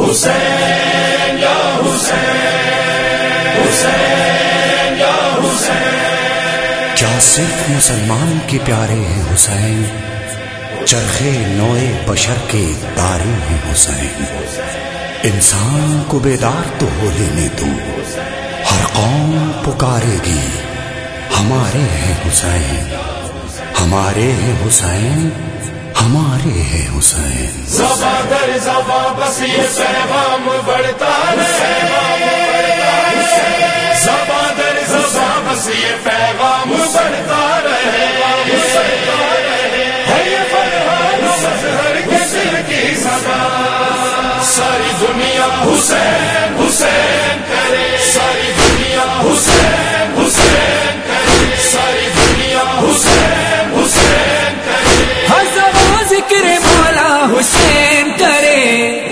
حسین یا حسین، حسین یا حسین۔ کیا صرف مسلمان کے پیارے ہیں حسین؟ چرخے نوئے بشر کے تارے ہیں حسین۔ انسان کو بیدار تو ہو لینے دو، ہر قوم پکارے گی ہمارے ہیں حسین، ہمارے ہیں حسین، ہمارے ہیں حسین۔ زباں در زباں بس یہ پیغام بڑھتا رہے، زباں در زباں بس یہ پیغام بڑھتا رہے، ہے یہ فرحان مظہر کے دل کی صدا۔ ساری دنیا حسین حسین کرے، ساری دنیا حسین حسین کرے، ساری دنیا حسین حسین کرے، ہر زبان ذکر مولا حسین کرے،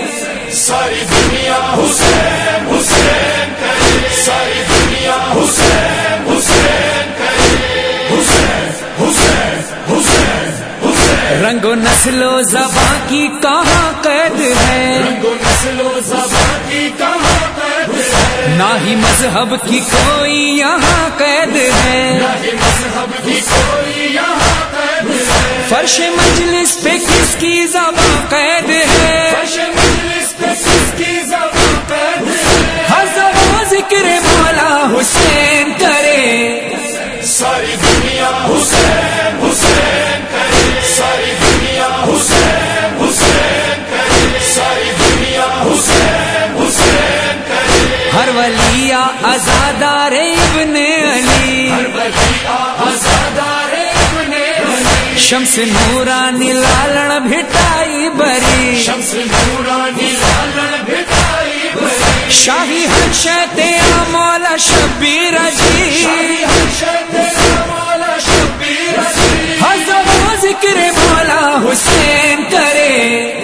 ساری دنیا حسین حسین کرے، ساری دنیا حسین حسین کرے، حسین حسین حسین حسین۔ رنگ و نسل و زبان کی کہاں قید ہے، رنگ و نسل و زبان کی کہاں قید ہے، نہ ہی مذہب کی کوئی یہاں قید ہے، نہ ہی مذہب کی کوئی یہاں قید ہے، فرش مجلس پہ کس کی زبان قید ہے، فرش مجلس پہ کس کی زبان قید ہے، ہر زبان ذکر مولا حسین کرے، ساری دنیا حسین حسین کرے، ساری دنیا حسین حسین کرے، ساری دنیا حسین حسین کرے، ہر ولی عزادار ابن علی، ہر ولی عزادار ابن علی، شمس نورانی لالن بھٹائی بری، شمس نورانی لالن بھٹائی بری، شاہی حشت تیرا مولا شبیر جی، شاہی حشت تیرا مولا شبیر جی، ہر زبان ذکر مولا حسین کرے،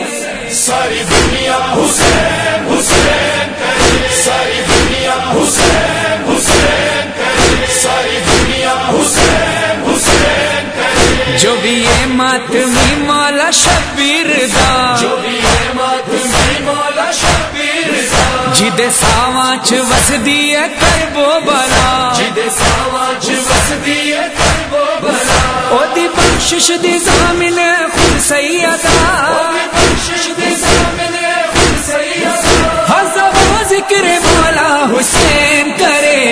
ساری دنیا حسین حسین کرے، ساری دنیا حسین حسین کرے، ساری دنیا حسین حسین کرے، جو بھی یہ ماتمی مولا شبیر دا، جو بھی ہے ماتمی مولا شبیر دا، جدے ساوانچ وسدی ہے کربو بلا، جدے ساواچ وسدی ہے کربو بلا، او دی بخشش دی زامن خود سیدہ، بخشش دے زامن خود سیدہ، ہر زبان ذکر مولا حسین کرے،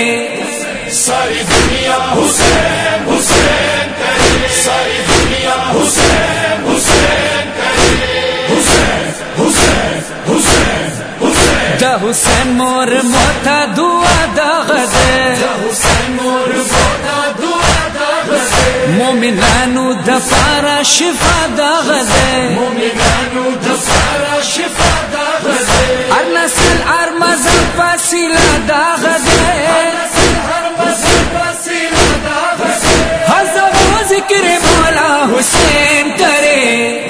ساری دنیا حسین حسین کرے، ساری دنیا حسین حسین کرے، حسین حسین حسین حسین۔ دا حسین مور موتا دعا دا غدے، حسین مور بودا دعا دا غزے، مومنانو دا پارا شفا دا غدے، مومنانو دفارا شفا دا غزے، ار نسل ار مذہب فاصلہ دا غدے، ہر مذہب وسیلہ دا غزے، ہر زبان ذکر مولا حسین کرے،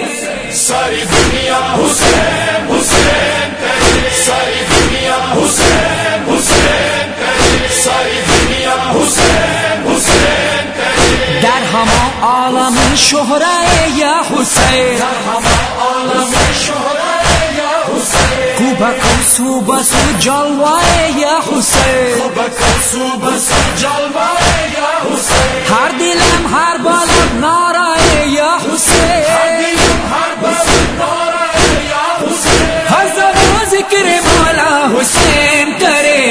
ساری دنیا حسین حسین کرے، ساری دنیا حسین حسین کرے، ساری دنیا حسین حسین کرے، در ہما عالم شہرائے یا حسین، ہم عالم شہرائے یا حسین، کوبا کوسو بسو جلوائے یا حسین، بکسو بس جلوائے یا حسین، ہر دلم ہر بالم نارائے یا حسین، ہر بس نعرہ یا حسین، ہر زبان ذکر مولا حسین کرے،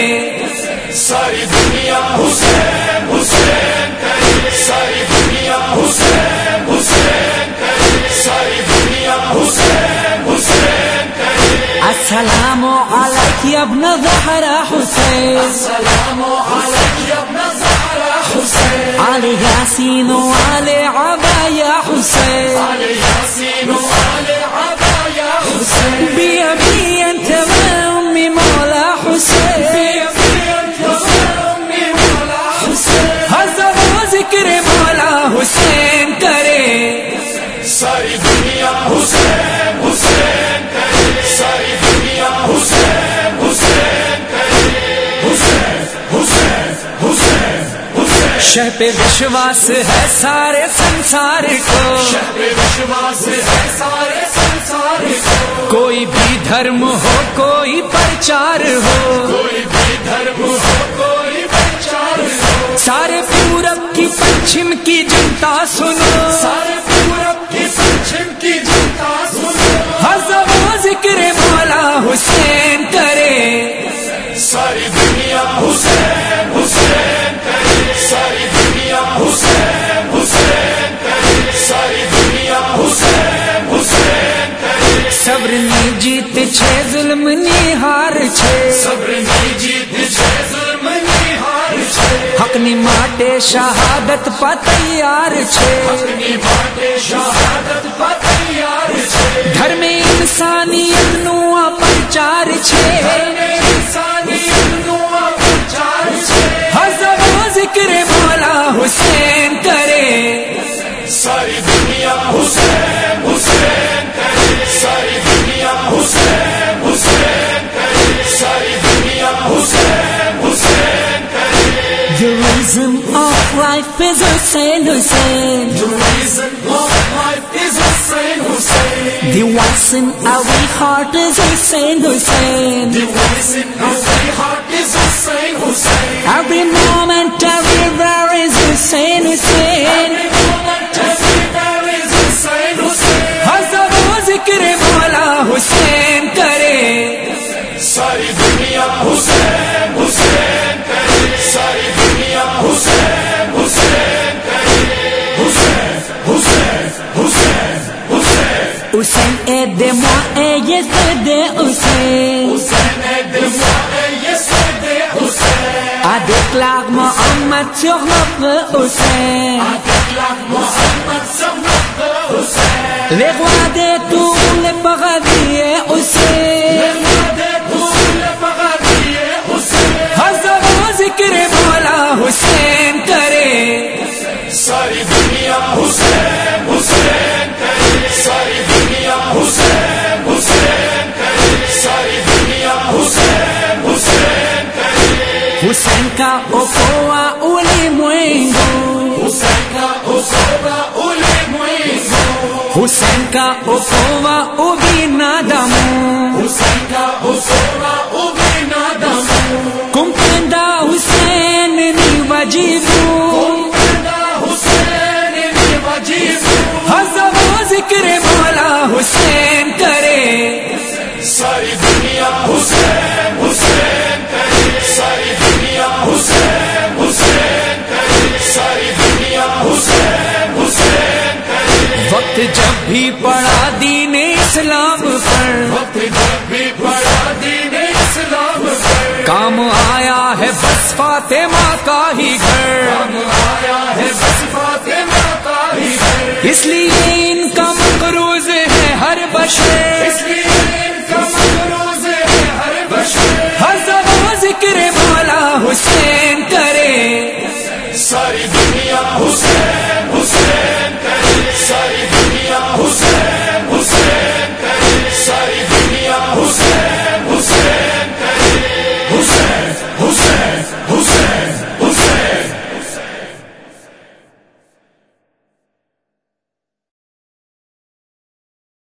ساری دنیا حسین حسین کرے، ساری دنیا حسین حسین کرے، ساری دنیا حسین حسین کرے، السلام علیک یا ابن زہرا حسین، السلام علیک یا ابن زہرا حسین، آل یاسین و آل عبا یا حسین، آل یاسین و آل عبا یا حسین، بی ابی انت و امی مولا حسین، ہر زبان ذکر مولا حسین کرے، ساری دنیا حسین حسین کرے، ساری دنیا حسین حسین کرے، حسین حسین حسین حسین۔ شہ پہ وشواس ہے سارے سنسار کو، شہ پہ وشواس ہے سارے سنسار کو، کوئی بھی دھرم ہو کوئی پرچار ہو، کوئی بھی دھرم ہو کوئی پرچار ہو، سارے پورب کی پچھم کی جنتا سنو، سارے پورب کی پچھم کی جنتا سنو، حضب و ذکر مولا حسین کرے، ساری دنیا حسین حسین کرے، ساری دنیا حسین حسین کرے، ساری دنیا حسین حسین کرے، صبر نی جیت چھے ظلم نی ہار چھے، صبر نی جیت چھے ظلم نی ہار چھے، حق نی ماٹے شہادت پا تیار چھے، اپنی باتیں شہادت پر تیار چھے، دھرم انسانیت نو پرچار چھے، انسانیت نو پرچار چھے، حضب و ذکر مولا حسین کرے، ساری دنیا حسین حسین کرے، ساری دنیا حسین حسین کرے، ساری دنیا حسین حسین کرے، The reason of life is Hussein, Hussein. The reason of life is Hussein Hussein, The voice in our heart is Hussein, Hussein. the voice in our heart is Hussein Hussein, Every moment, everywhere is Hussein, Hussein. every moment, everywhere is Hussein Hussein, حضب و ذکر مولا حسین کرے، ساری دنیا حسین حسین کرے، ساری دنیا حسین حسین کرے، حسین حسین حسین حسین، Hussein aide-moi et yesterday, Hussein. Hussain aide moi et yesterday Hussein, I déclare Mohammed sur notre Hussein. déclare Mohammed sur notre Hussein, Les rois de tous les paradis et Hussein. roi de tous les paradis et Hussein, حضب و ذکر مولا حسین کرے، ساری دنیا حسین حسین کرے، ساری دنیا حسین حسین کرے، ساری دنیا حسین حسین کرے، حسین کا okoa ulimwengu، حسین کا اصوبہ ulimwengu، حسین کا okoa ubinadamu، حسین کا اصوبہ ubinadamu، kumpenda Hussein ni wajibu، kumpenda Hussein ni wajibu، حضب و ذکر مولا حسین کرے، ساری دنیا حسین حسین کرے، ساری دنیا حسین حسین کرے، ساری دنیا حسین حسین کرے، وقت جب بھی پڑا دین اسلام پر، وقت جب بھی پڑا دین اسلام پر، کام آیا ہے بس فاطمہ کا ہی گھر، ہم آیا ہے بس فاطمہ کا ہی گھر، اس لیے ان کا مقروض ہے ہر بشر، اس لیے